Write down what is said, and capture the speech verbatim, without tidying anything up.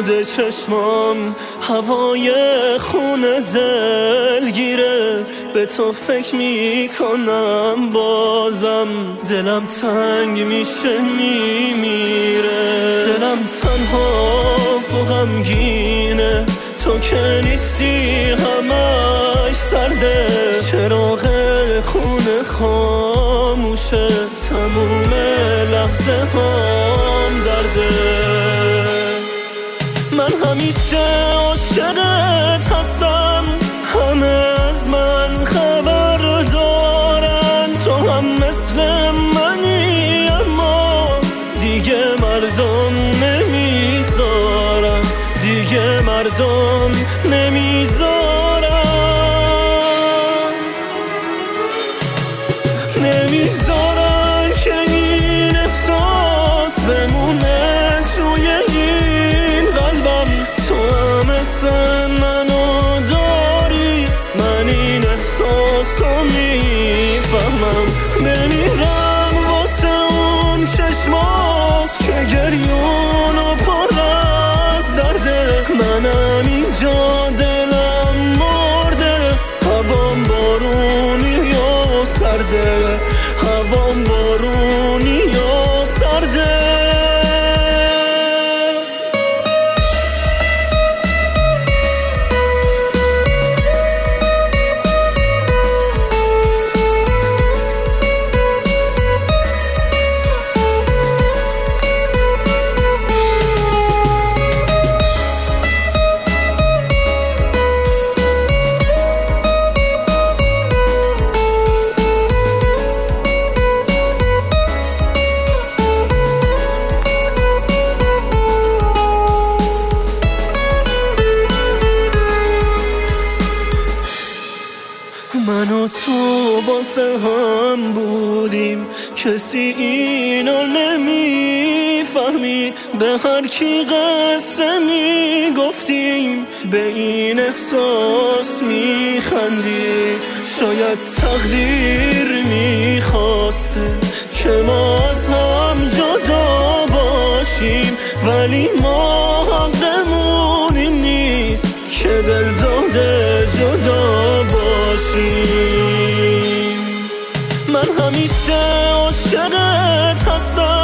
شده چشمام هوای خونه دلگیره، به تو فکر میکنم بازم دلم تنگ میشه میمیره. دلم تنها و غمگینه، تو که نیستی همش سرده، چراغ خونه خاموشه، تموم لحظه هام درده. من همیشه عاشقت هستم، همه از من خبر دارن، تو هم مثل منی اما دیگه مردم نمیذارن، دیگه مردم نمیذارن، نمیذارن که این احساس بمونه توی این قلبم. تو هم مثل منو داری، من این احساسو میفهمم. بمیرم واسه اون چشمات که گریون و پر از درده، منم اینجا دلم مرده، هوام بارونی و سرده، هوام بارونی و سرده. من و تو واسه هم بودیم، کسی اینو نمیفهمی، به هر کی قصه میگفتیم، به این احساس میخندی. شاید تقدیر میخواسته که ما از هم جدا باشیم، ولی ما حقمون این نیست که دل داده جدا باشیم. من همیشه عاشقت هستم،